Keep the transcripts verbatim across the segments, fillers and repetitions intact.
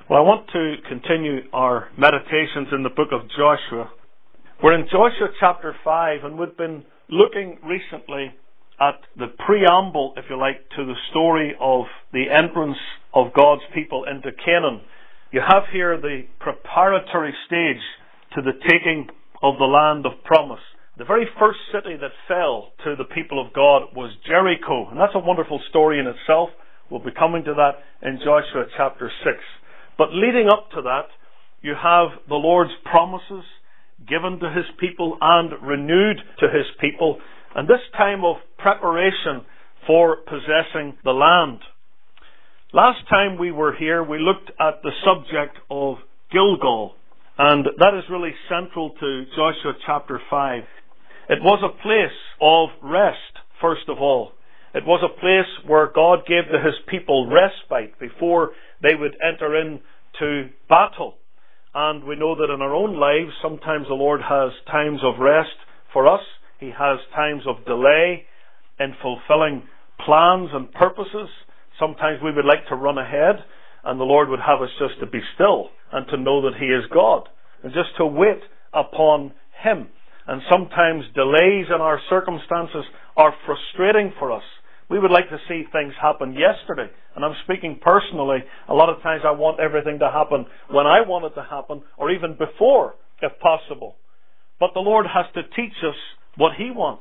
Well, I want to continue our meditations in the book of Joshua. We're in Joshua chapter five, and we've been looking recently at the preamble, if you like, to the story of the entrance of God's people into Canaan. You have here the preparatory stage to the taking of the land of promise. The very first city that fell to the people of God was Jericho, and that's a wonderful story in itself. We'll be coming to that in Joshua chapter six. But leading up to that, you have the Lord's promises given to His people and renewed to His people, and this time of preparation for possessing the land. Last time we were here, we looked at the subject of Gilgal, and that is really central to Joshua chapter five. It was a place of rest, first of all. It was a place where God gave to His people respite before they would enter into battle. And we know that in our own lives, sometimes the Lord has times of rest for us. He has times of delay in fulfilling plans and purposes. Sometimes we would like to run ahead, and the Lord would have us just to be still and to know that He is God, and just to wait upon Him. And sometimes delays in our circumstances are frustrating for us. We would like to see things happen yesterday. And I'm speaking personally. A lot of times I want everything to happen when I want it to happen, or even before, if possible. But the Lord has to teach us what He wants.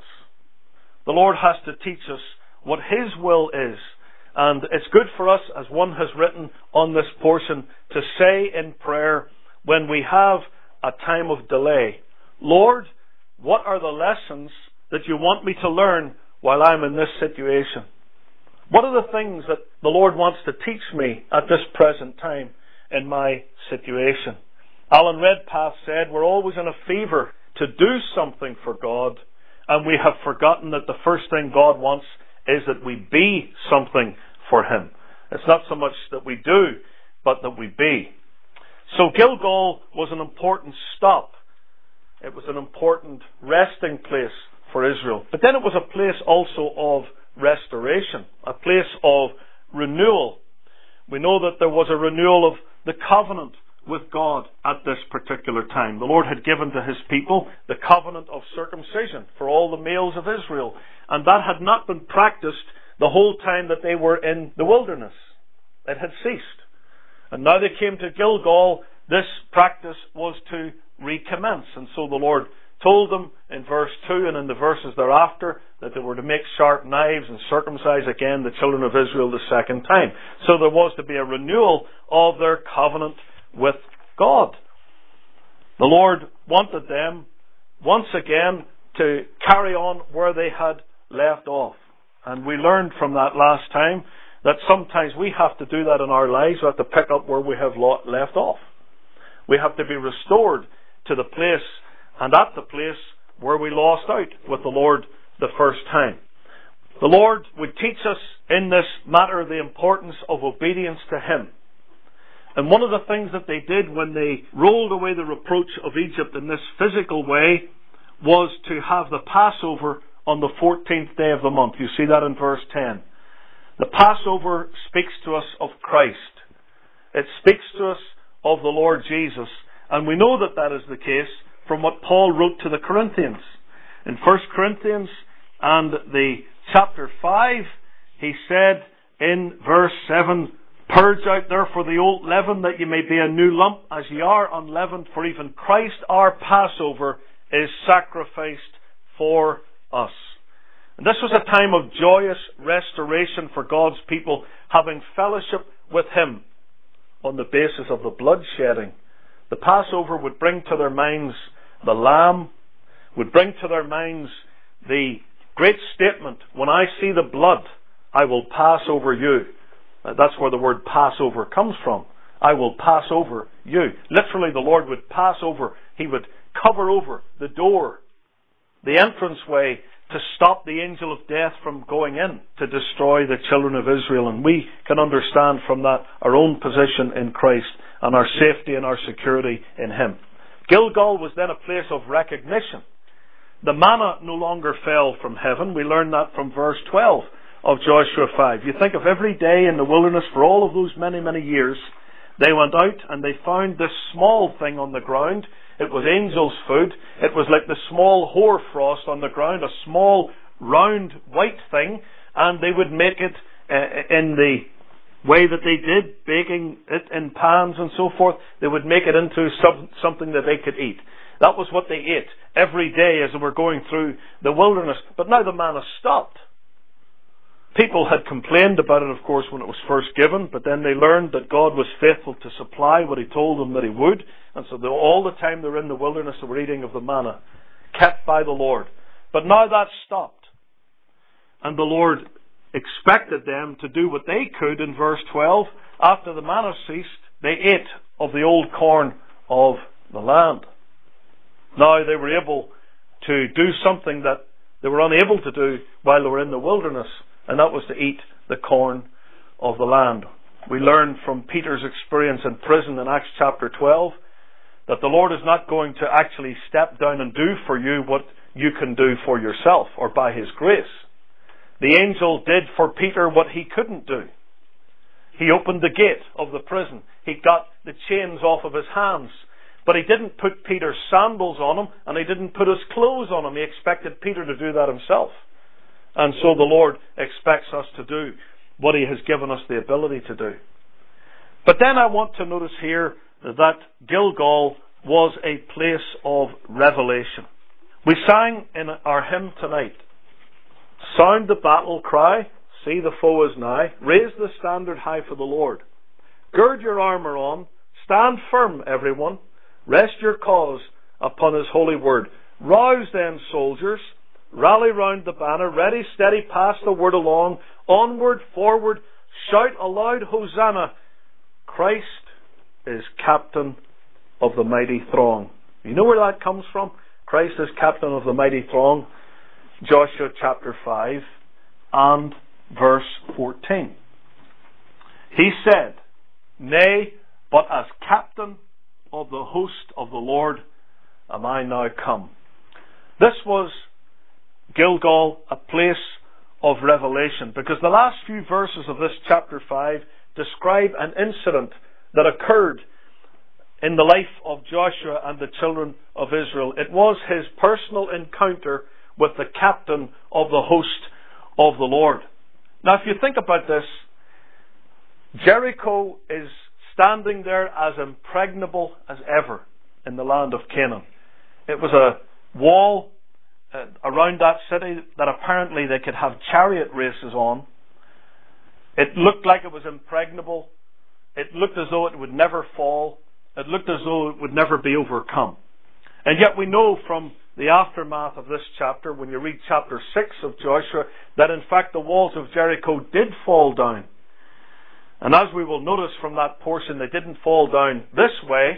The Lord has to teach us what His will is. And it's good for us, as one has written on this portion, to say in prayer when we have a time of delay, Lord, what are the lessons that you want me to learn while I'm in this situation? What are the things that the Lord wants to teach me at this present time in my situation? Alan Redpath said, we're always in a fever to do something for God, and we have forgotten that the first thing God wants is that we be something for Him. It's not so much that we do, but that we be. So Gilgal was an important stop. It was an important resting place for Israel. But then it was a place also of restoration, a place of renewal. We know that there was a renewal of the covenant with God at this particular time. The Lord had given to His people the covenant of circumcision for all the males of Israel, and that had not been practiced the whole time that they were in the wilderness. It had ceased. And now they came to Gilgal. This practice was to recommence. And so the Lord told them in verse two and in the verses thereafter that they were to make sharp knives and circumcise again the children of Israel the second time. So there was to be a renewal of their covenant with God. The Lord wanted them once again to carry on where they had left off. And we learned from that last time that sometimes we have to do that in our lives. We have to pick up where we have left off. We have to be restored to the place and at the place where we lost out with the Lord the first time. The Lord would teach us in this matter the importance of obedience to Him. And one of the things that they did when they rolled away the reproach of Egypt in this physical way was to have the Passover on the fourteenth day of the month. You see that in verse ten. The Passover speaks to us of Christ. It speaks to us of the Lord Jesus. And we know that that is the case from what Paul wrote to the Corinthians. In First Corinthians and the chapter five, he said in verse seven, purge out therefore the old leaven, that ye may be a new lump, as ye are unleavened, for even Christ our Passover is sacrificed for us. And this was a time of joyous restoration for God's people, having fellowship with Him on the basis of the blood shedding. The Passover would bring to their minds the Lamb, would bring to their minds the great statement, when I see the blood, I will pass over you. That's where the word Passover comes from. I will pass over you. Literally, the Lord would pass over. He would cover over the door, the entranceway, to stop the angel of death from going in to destroy the children of Israel. And we can understand from that our own position in Christ and our safety and our security in Him. Gilgal was then a place of recognition. The manna no longer fell from heaven. We learn that from verse twelve of Joshua five. You think of every day in the wilderness for all of those many, many years, They went out and they found this small thing on the ground. It was angels' food. It was like the small hoarfrost on the ground, a small round white thing, and they would make it uh, in the way that they did, baking it in pans and so forth. They would make it into some, something that they could eat. That was what they ate every day as they were going through the wilderness. But now the manna stopped. People had complained about it, of course, when it was first given, but then they learned that God was faithful to supply what He told them that He would, and so they, all the time they were in the wilderness, they were eating of the manna, kept by the Lord. But now that stopped, and the Lord expected them to do what they could in verse twelve. After the manna ceased, they ate of the old corn of the land. Now they were able to do something that they were unable to do while they were in the wilderness, and that was to eat the corn of the land. We learn from Peter's experience in prison in Acts chapter twelve that the Lord is not going to actually step down and do for you what you can do for yourself or by His grace. The angel did for Peter what he couldn't do. He opened the gate of the prison. He got the chains off of his hands. But he didn't put Peter's sandals on him, and he didn't put his clothes on him. He expected Peter to do that himself. And so the Lord expects us to do what He has given us the ability to do. But then I want to notice here that Gilgal was a place of revelation. We sang in our hymn tonight, "Sound the battle cry, see the foe is nigh, raise the standard high for the Lord. Gird your armour on, stand firm everyone, rest your cause upon His holy word. Rouse then, soldiers, rally round the banner, ready, steady, pass the word along, onward, forward, shout aloud, Hosanna! Christ is captain of the mighty throng." You know where that comes from? Christ is captain of the mighty throng. Joshua chapter five and verse fourteen. He said, "Nay, but as captain of the host of the Lord am I now come." This was Gilgal, a place of revelation, because the last few verses of this chapter five describe an incident that occurred in the life of Joshua and the children of Israel. It was his personal encounter with the captain of the host of the Lord. Now, if you think about this, Jericho is standing there as impregnable as ever in the land of Canaan. It was a wall uh, around that city that apparently they could have chariot races on. It looked like it was impregnable. It looked as though it would never fall. It looked as though it would never be overcome. And yet we know from the aftermath of this chapter, when you read chapter six of Joshua, that in fact the walls of Jericho did fall down. And as we will notice from that portion, they didn't fall down this way,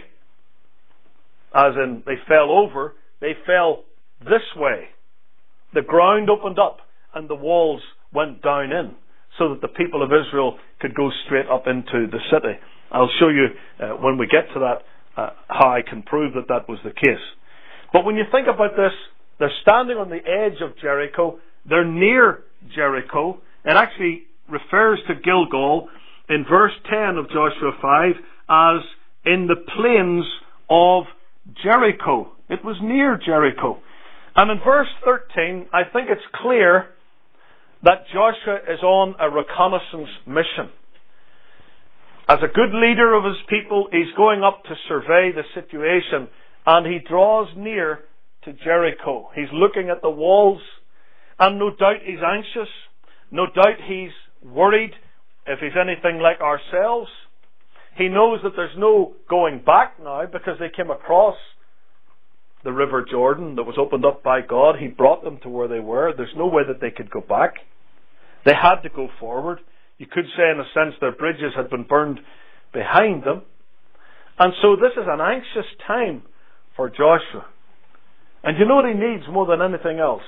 as in they fell over. They fell this way. The ground opened up and the walls went down in, so that the people of Israel could go straight up into the city. I'll show you uh, when we get to that uh, how I can prove that that was the case. But when you think about this, they're standing on the edge of Jericho. They're near Jericho. It actually refers to Gilgal in verse ten of Joshua five as in the plains of Jericho. It was near Jericho. And in verse thirteen, I think it's clear that Joshua is on a reconnaissance mission. As a good leader of his people, he's going up to survey the situation, and he draws near to Jericho. He's looking at the walls, and no doubt he's anxious. No doubt he's worried if he's anything like ourselves. He knows that there's no going back now, because they came across the River Jordan that was opened up by God. He brought them to where they were. There's no way that they could go back. They had to go forward. You could say, in a sense, their bridges had been burned behind them. And so this is an anxious time for Joshua. And you know what he needs more than anything else?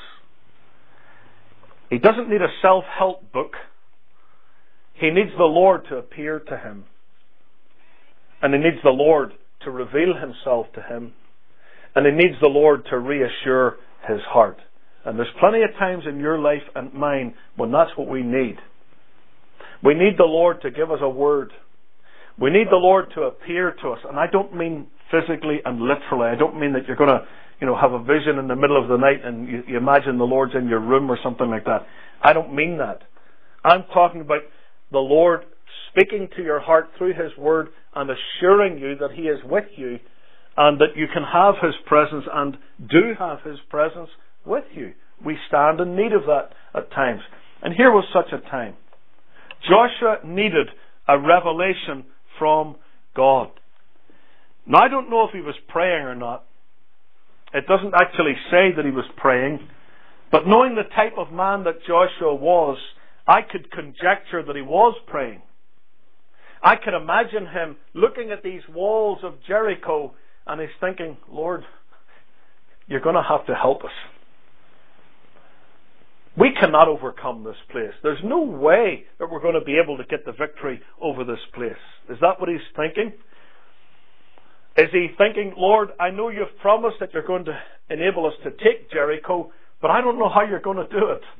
He doesn't need a self-help book. He needs the Lord to appear to him. And he needs the Lord to reveal himself to him. And he needs the Lord to reassure his heart. And there's plenty of times in your life and mine when that's what we need. We need the Lord to give us a word. We need the Lord to appear to us. And I don't mean physically and literally. I don't mean that you're going to, you know, have a vision in the middle of the night and you, you imagine the Lord's in your room or something like that. I don't mean that. I'm talking about the Lord speaking to your heart through His Word and assuring you that He is with you and that you can have His presence and do have His presence with you. We stand in need of that at times. And here was such a time. Joshua needed a revelation from God. Now, I don't know if he was praying or not. It doesn't actually say that he was praying. But knowing the type of man that Joshua was, I could conjecture that he was praying. I could imagine him looking at these walls of Jericho and he's thinking, Lord, you're going to have to help us. We cannot overcome this place. There's no way that we're going to be able to get the victory over this place. Is that what he's thinking? Is he thinking, Lord, I know you've promised that you're going to enable us to take Jericho, but I don't know how you're going to do it.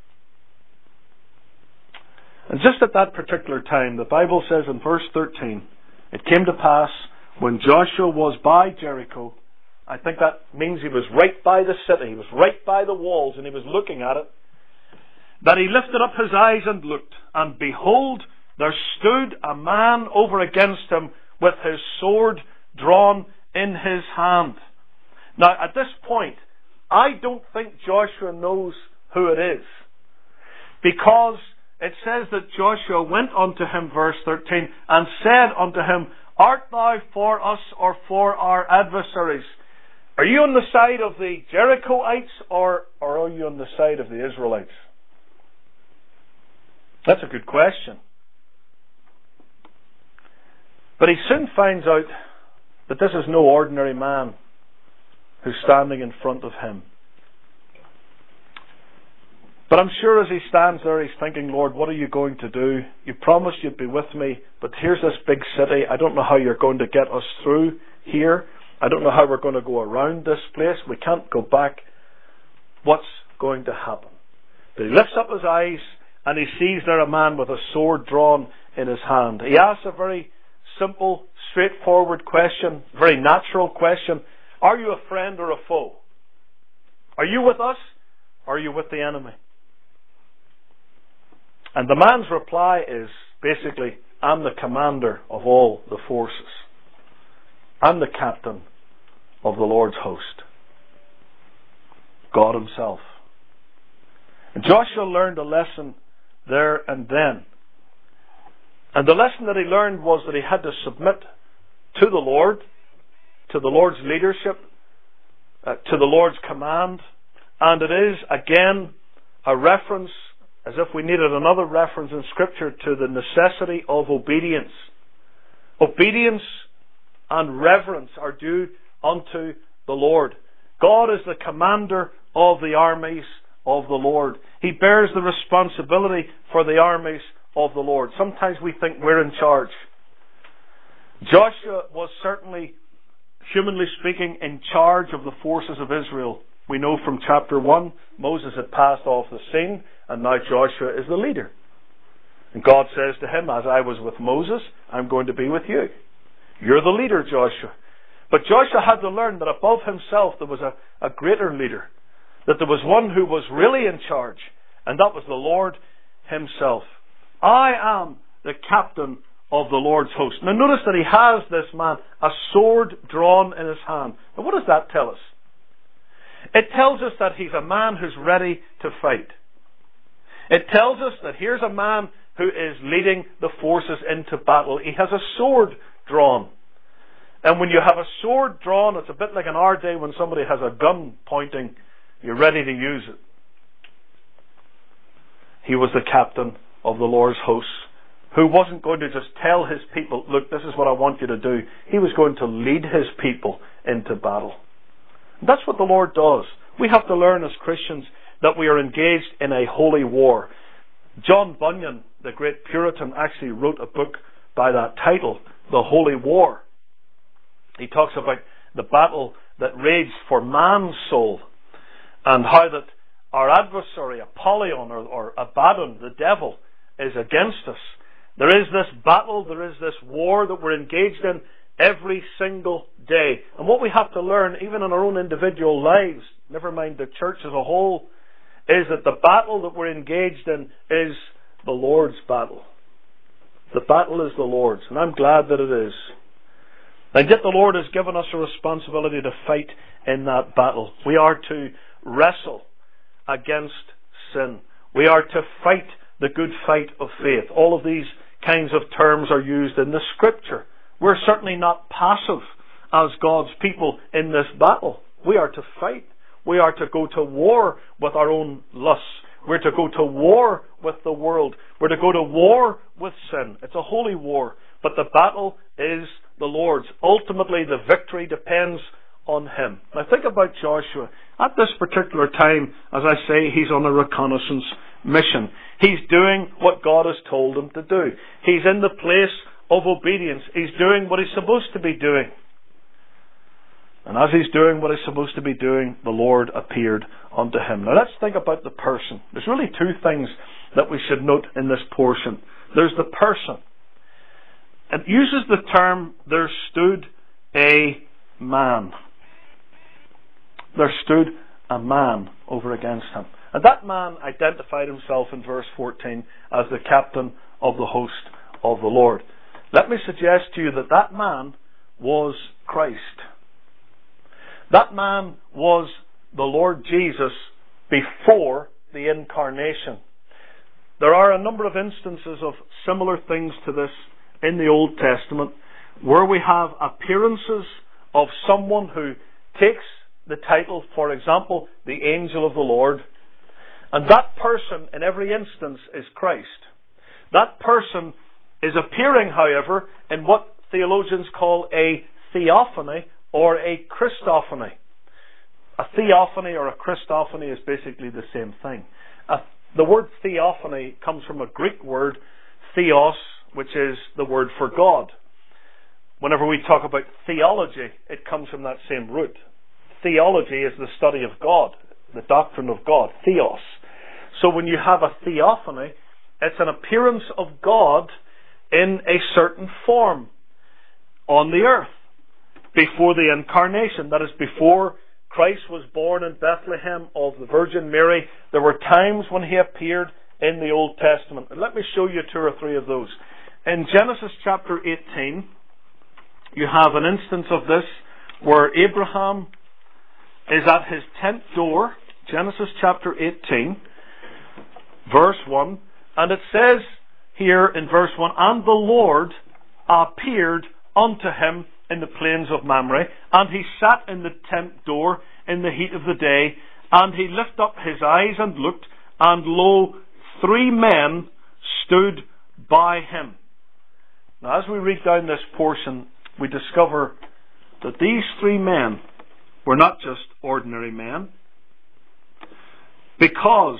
And just at that particular time, the Bible says in verse thirteen, it came to pass when Joshua was by Jericho, I think that means he was right by the city, he was right by the walls, and he was looking at it, that he lifted up his eyes and looked, and behold, there stood a man over against him with his sword drawn in his hand. Now, at this point, I don't think Joshua knows who it is, because it says that Joshua went unto him, verse thirteen, and said unto him, Art thou for us or for our adversaries? Are you on the side of the Jerichoites or, or are you on the side of the Israelites? That's a good question. But he soon finds out that this is no ordinary man who's standing in front of him. But I'm sure as he stands there, he's thinking, Lord, what are you going to do? You promised you'd be with me, but here's this big city. I don't know how you're going to get us through here. I don't know how we're going to go around this place. We can't go back. What's going to happen? But he lifts up his eyes and he sees there a man with a sword drawn in his hand. He asks a very simple, straightforward question, very natural question. Are you a friend or a foe? Are you with us or are you with the enemy? And the man's reply is basically, I'm the commander of all the forces. I'm the captain of the Lord's host. God Himself. And Joshua learned a lesson there and then. And the lesson that he learned was that he had to submit to the Lord, to the Lord's leadership, uh, to the Lord's command. And it is, again, a reference, as if we needed another reference in Scripture, to the necessity of obedience. Obedience and reverence are due unto the Lord. God is the commander of the armies of the Lord. He bears the responsibility for the armies of the Lord. Sometimes we think we're in charge. Joshua was certainly, humanly speaking, in charge of the forces of Israel. We know from chapter one, Moses had passed off the scene, and now Joshua is the leader. And God says to him, as I was with Moses, I'm going to be with you. You're the leader, Joshua. But Joshua had to learn that above himself there was a, a greater leader. That there was one who was really in charge, and that was the Lord Himself. I am the captain of the Lord's host. Now notice that he has, this man, a sword drawn in his hand. Now what does that tell us? It tells us that he's a man who's ready to fight. It tells us that here's a man who is leading the forces into battle. He has a sword drawn. And when you have a sword drawn, it's a bit like in our day when somebody has a gun pointing, you're ready to use it. He was the captain of the Lord's hosts, who wasn't going to just tell his people, look, this is what I want you to do. He was going to lead his people into battle. And that's what the Lord does. We have to learn as Christians that we are engaged in a holy war. John Bunyan, the great Puritan, actually wrote a book by that title, The Holy War. He talks about the battle that raged for man's soul, and how that our adversary, Apollyon or, or Abaddon, the devil, is against us. There is this battle, there is this war that we're engaged in every single day. And what we have to learn, even in our own individual lives, never mind the church as a whole, is that the battle that we're engaged in is the Lord's battle. The battle is the Lord's, and I'm glad that it is. And yet the Lord has given us a responsibility to fight in that battle. We are to wrestle against sin. We are to fight the good fight of faith. All of these kinds of terms are used in the Scripture. We're certainly not passive as God's people in this battle. We are to fight. We are to go to war with our own lusts. We're to go to war with the world. We're to go to war with sin. It's a holy war. But the battle is the Lord's. Ultimately, the victory depends on Him. Now think about Joshua. At this particular time, as I say, he's on a reconnaissance mission. He's doing what God has told him to do. He's in the place of obedience. He's doing what he's supposed to be doing. And as he's doing what he's supposed to be doing, the Lord appeared unto him. Now let's think about the person. There's really two things that we should note in this portion. There's the person. It uses the term, there stood a man. There stood a man over against him. And that man identified himself in verse fourteen as the captain of the host of the Lord. Let me suggest to you that that man was Christ. That man was the Lord Jesus before the incarnation. There are a number of instances of similar things to this in the Old Testament where we have appearances of someone who takes the title, for example, the angel of the Lord, and that person in every instance is Christ. That person is appearing, however, in what theologians call a theophany or a Christophany. A theophany or a Christophany is basically the same thing. Uh, the word theophany comes from a Greek word, theos, which is the word for God. Whenever we talk about theology, it comes from that same root. Theology is the study of God, the doctrine of God, theos. So when you have a theophany, it's an appearance of God in a certain form on the earth before the incarnation. That is, before Christ was born in Bethlehem of the Virgin Mary, there were times when He appeared in the Old Testament. And let me show you two or three of those. In Genesis chapter eighteen, you have an instance of this where Abraham is at his tent door. Genesis chapter eighteen, verse one. And it says here in verse one, and the Lord appeared unto him in the plains of Mamre, and he sat in the tent door in the heat of the day, and he lifted up his eyes and looked, and lo, three men stood by him. Now, as we read down this portion, we discover that these three men were not just ordinary men, because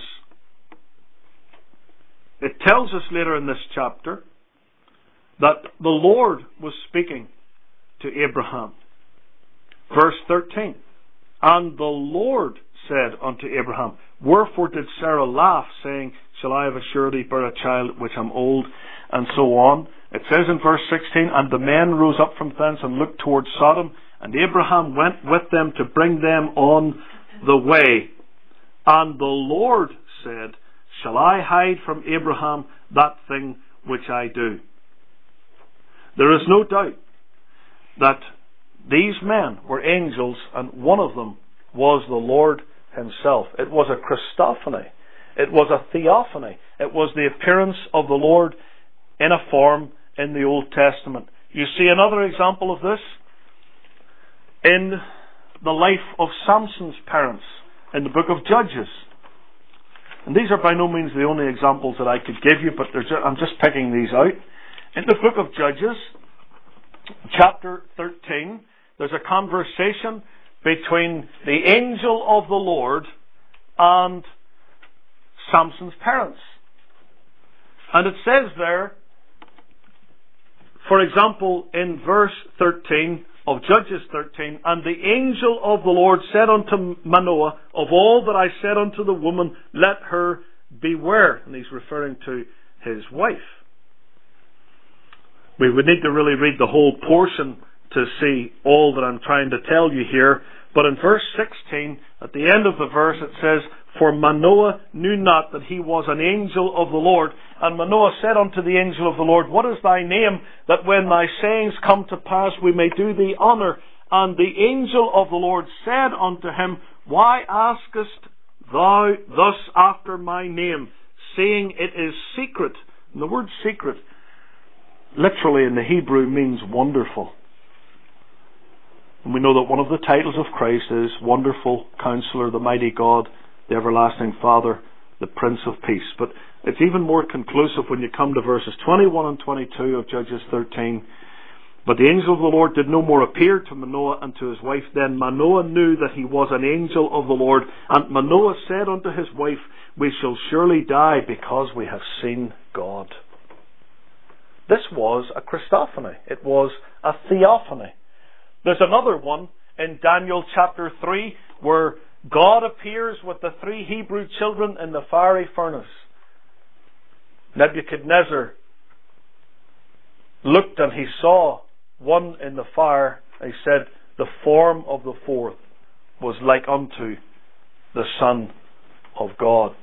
it tells us later in this chapter that the Lord was speaking to Abraham. Verse thirteen. And the Lord said unto Abraham, wherefore did Sarah laugh, saying, shall I of a surety bear a child which am old? And so on. It says in verse sixteen, and the men rose up from thence and looked towards Sodom, and Abraham went with them to bring them on the way. And the Lord said, shall I hide from Abraham that thing which I do? There is no doubt that these men were angels, and one of them was the Lord Himself. It was a Christophany. It was a theophany. It was the appearance of the Lord in a form in the Old Testament. You see another example of this in the life of Samson's parents in the book of Judges. And these are by no means the only examples that I could give you, but just, I'm just picking these out. In the book of Judges, chapter thirteen, there's a conversation between the angel of the Lord and Samson's parents. And it says there, for example, in verse thirteen of Judges thirteen, and the angel of the Lord said unto Manoah, of all that I said unto the woman, let her beware. And he's referring to his wife. We would need to really read the whole portion to see all that I'm trying to tell you here. But in verse sixteen, at the end of the verse, it says, "For Manoah knew not that he was an angel of the Lord. And Manoah said unto the angel of the Lord, What is thy name, that when thy sayings come to pass, we may do thee honour? And the angel of the Lord said unto him, Why askest thou thus after my name, saying it is secret?" And the word secret, literally in the Hebrew, means wonderful. And we know that one of the titles of Christ is Wonderful Counselor, the Mighty God, the Everlasting Father, the Prince of Peace. But it's even more conclusive when you come to verses twenty-one and twenty-two of Judges thirteen. "But the angel of the Lord did no more appear to Manoah and to his wife. Then Manoah knew that he was an angel of the Lord. And Manoah said unto his wife, We shall surely die, because we have seen God." This was a Christophany. It was a theophany. There's another one in Daniel chapter three where God appears with the three Hebrew children in the fiery furnace. Nebuchadnezzar looked and he saw one in the fire. He said, "The form of the fourth was like unto the Son of God."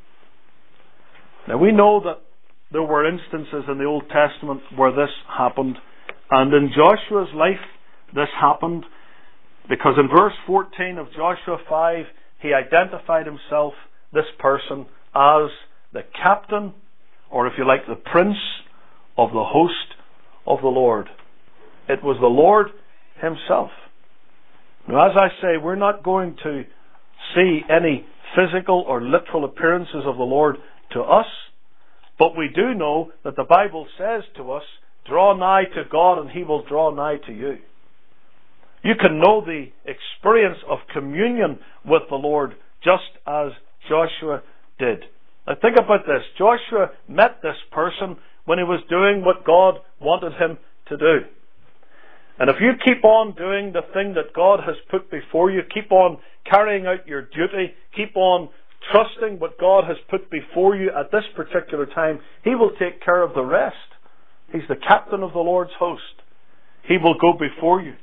Now we know that there were instances in the Old Testament where this happened, and in Joshua's life this happened, because in verse fourteen of Joshua five, he identified himself, this person, as the captain, or if you like, the prince of the host of the Lord. It was the Lord himself. Now, as I say, we're not going to see any physical or literal appearances of the Lord to us, but we do know that the Bible says to us, "Draw nigh to God and He will draw nigh to you." You can know the experience of communion with the Lord just as Joshua did. Now think about this. Joshua met this person when he was doing what God wanted him to do. And if you keep on doing the thing that God has put before you, keep on carrying out your duty, keep on trusting what God has put before you at this particular time, He will take care of the rest. He's the captain of the Lord's host. He will go before you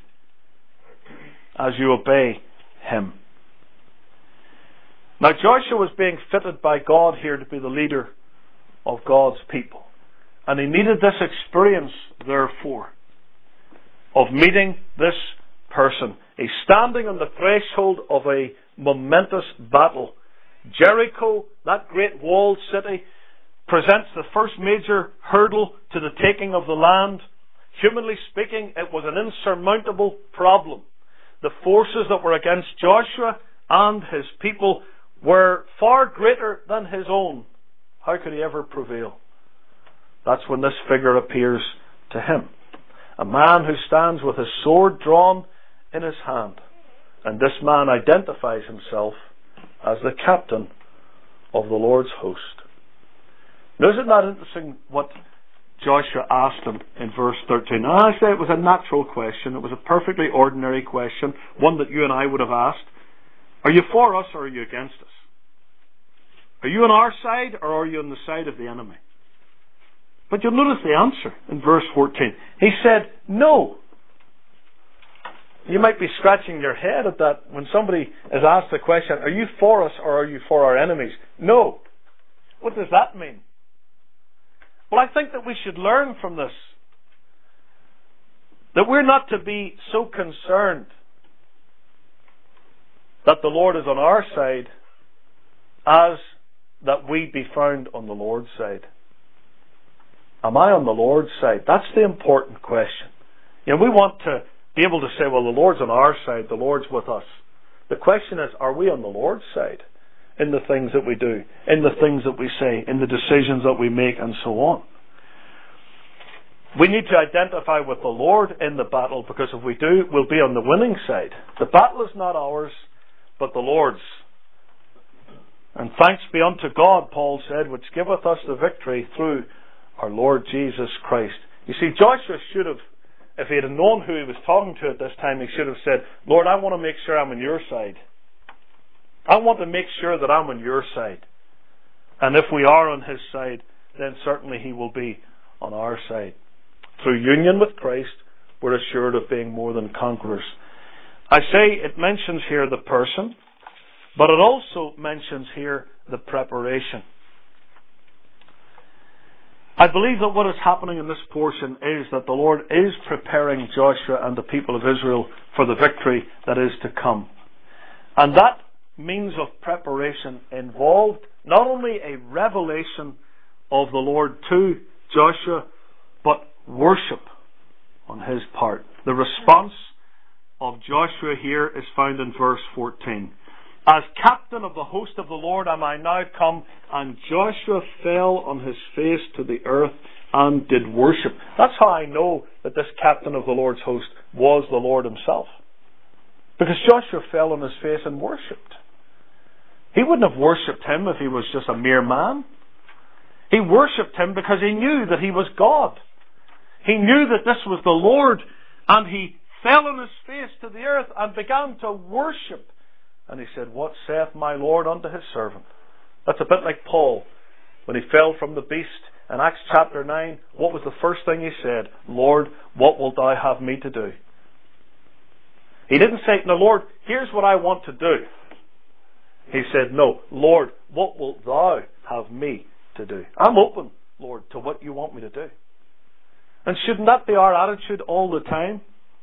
as you obey Him. Now Joshua was being fitted by God here to be the leader of God's people. And he needed this experience, therefore, of meeting this person. He's standing on the threshold of a momentous battle. Jericho, that great walled city, presents the first major hurdle to the taking of the land. Humanly speaking, it was an insurmountable problem. The forces that were against Joshua and his people were far greater than his own. How could he ever prevail? That's when this figure appears to him. A man who stands with his sword drawn in his hand. And this man identifies himself as the captain of the Lord's host. Now, isn't that interesting what Joshua asked him in verse thirteen? Now, I say it was a natural question. It was a perfectly ordinary question, one that you and I would have asked. Are you for us or are you against us? Are you on our side or are you on the side of the enemy? But you'll notice the answer in verse fourteen. He said, no. You might be scratching your head at that when somebody is asked the question, are you for us or are you for our enemies? No. What does that mean? Well, I think that we should learn from this that we're not to be so concerned that the Lord is on our side as that we be found on the Lord's side. Am I on the Lord's side? That's the important question. You know, we want to be able to say, well, the Lord's on our side, the Lord's with us. The question is, are we on the Lord's side in the things that we do, in the things that we say, in the decisions that we make, and so on? We need to identify with the Lord in the battle, because if we do, we'll be on the winning side. The battle is not ours, but the Lord's. And thanks be unto God, Paul said, which giveth us the victory through our Lord Jesus Christ. You see, Joshua should have, if he had known who he was talking to at this time, he should have said, Lord, I want to make sure I'm on your side. I want to make sure that I'm on your side. And if we are on his side, then certainly he will be on our side. Through union with Christ, we're assured of being more than conquerors. I say it mentions here the person, but it also mentions here the preparation. I believe that what is happening in this portion is that the Lord is preparing Joshua and the people of Israel for the victory that is to come. And that means of preparation involved not only a revelation of the Lord to Joshua, but worship on his part. The response of Joshua here is found in verse fourteen. As captain of the host of the Lord am I now come, and Joshua fell on his face to the earth and did worship. That's how I know that this captain of the Lord's host was the Lord himself. Because Joshua fell on his face and worshipped. He wouldn't have worshipped him if he was just a mere man. He worshipped him because he knew that he was God. He knew that this was the Lord, and he fell on his face to the earth and began to worship. And he said, what saith my Lord unto his servant? That's a bit like Paul. When he fell from the beast in Acts chapter nine, what was the first thing he said? Lord, what wilt thou have me to do? He didn't say, no, Lord, here's what I want to do. He said, no, Lord, what wilt thou have me to do? I'm open, Lord, to what you want me to do. And shouldn't that be our attitude all the time?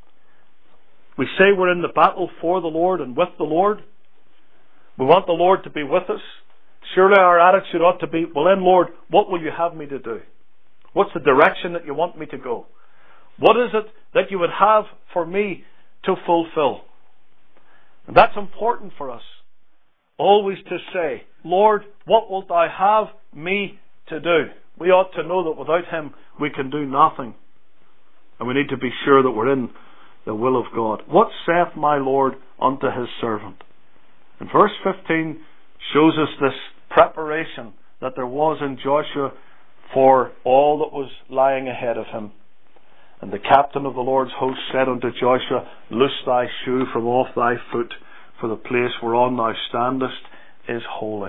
We say we're in the battle for the Lord and with the Lord. We want the Lord to be with us. Surely our attitude ought to be, well then, Lord, what will you have me to do? What's the direction that you want me to go? What is it that you would have for me to fulfill? And that's important for us. Always to say, Lord, what wilt thou have me to do? We ought to know that without him we can do nothing. And we need to be sure that we're in the will of God. What saith my Lord unto his servant? And verse fifteen shows us this preparation that there was in Joshua for all that was lying ahead of him. And the captain of the Lord's host said unto Joshua, loose thy shoe from off thy foot, for the place whereon thou standest is holy.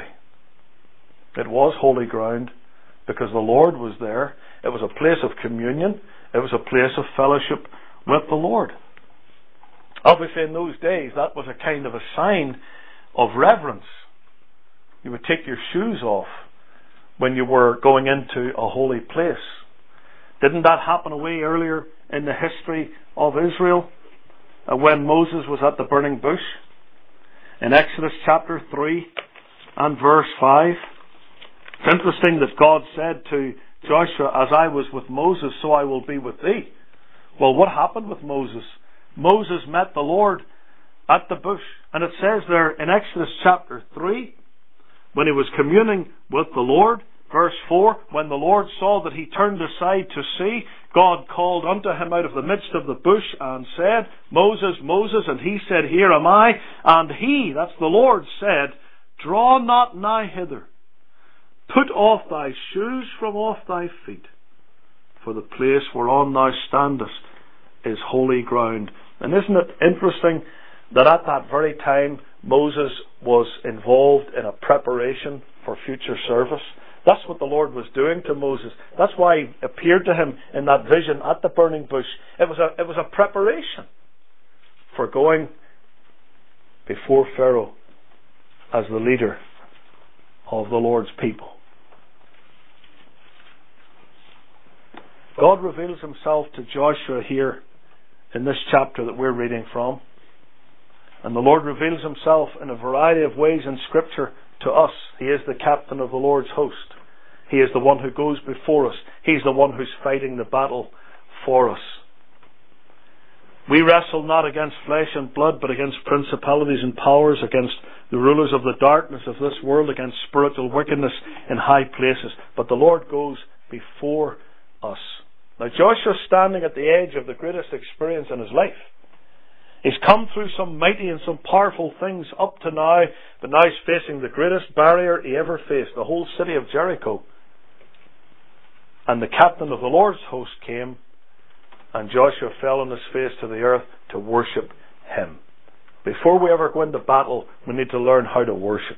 It was holy ground because the Lord was there. It was a place of communion. It was a place of fellowship with the Lord. Obviously in those days that was a kind of a sign of reverence. You would take your shoes off when you were going into a holy place. Didn't that happen away earlier in the history of Israel uh, when Moses was at the burning bush? In Exodus chapter three and verse five. It's interesting that God said to Joshua, as I was with Moses, so I will be with thee. Well, what happened with Moses? Moses met the Lord at the bush. And it says there in Exodus chapter three, when he was communing with the Lord, verse four, when the Lord saw that he turned aside to see, God called unto him out of the midst of the bush and said, Moses, Moses, and he said, here am I. And he, that's the Lord, said, draw not nigh hither. Put off thy shoes from off thy feet, for the place whereon thou standest is holy ground. And isn't it interesting that at that very time Moses was involved in a preparation for future service? That's what the Lord was doing to Moses. That's why he appeared to him in that vision at the burning bush. It was a, it was a preparation for going before Pharaoh as the leader of the Lord's people. God reveals himself to Joshua here in this chapter that we're reading from. And the Lord reveals himself in a variety of ways in Scripture to us. He is the captain of the Lord's host. He is the one who goes before us. He's the one who's fighting the battle for us. We wrestle not against flesh and blood, but against principalities and powers, against the rulers of the darkness of this world, against spiritual wickedness in high places. But the Lord goes before us. Now Joshua's standing at the edge of the greatest experience in his life. He's come through some mighty and some powerful things up to now, but now he's facing the greatest barrier he ever faced, the whole city of Jericho. And the captain of the Lord's host came, and Joshua fell on his face to the earth to worship him. Before we ever go into battle, we need to learn how to worship.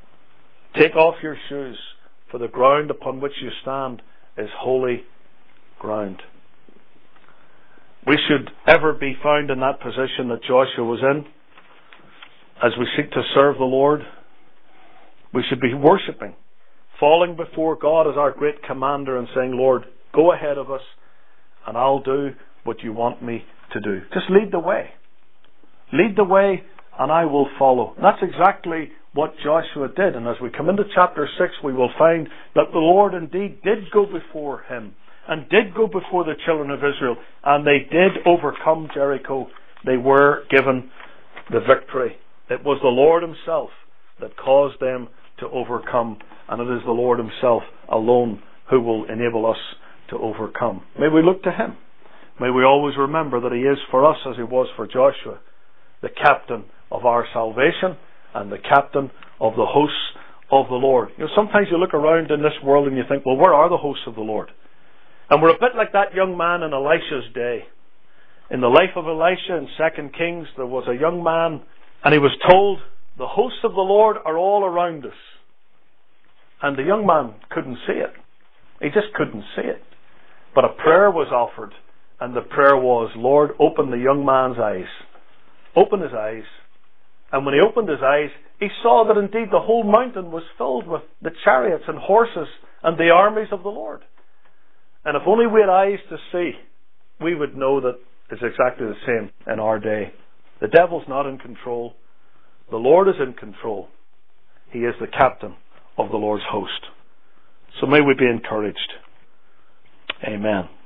Take off your shoes, for the ground upon which you stand is holy ground. We should ever be found in that position that Joshua was in. As we seek to serve the Lord, we should be worshipping, falling before God as our great commander and saying, Lord, go ahead of us and I'll do what you want me to do. Just lead the way. Lead the way and I will follow. And that's exactly what Joshua did. And as we come into chapter six, we will find that the Lord indeed did go before him and did go before the children of Israel, and they did overcome Jericho. They were given the victory. It was the Lord himself that caused them to overcome, and it is the Lord himself alone who will enable us to overcome. May we look to him. May we always remember that he is for us, as he was for Joshua, the captain of our salvation and the captain of the hosts of the Lord. You know, sometimes you look around in this world and you think, well, where are the hosts of the Lord? And we're a bit like that young man in Elisha's day. In the life of Elisha in Second Kings, there was a young man, and he was told, the hosts of the Lord are all around us. And the young man couldn't see it. He just couldn't see it. But a prayer was offered, and the prayer was, Lord, open the young man's eyes. Open his eyes. And when he opened his eyes, he saw that indeed the whole mountain was filled with the chariots and horses and the armies of the Lord. And if only we had eyes to see, we would know that it's exactly the same in our day. The devil's not in control. The Lord is in control. He is the captain of the Lord's host. So may we be encouraged. Amen.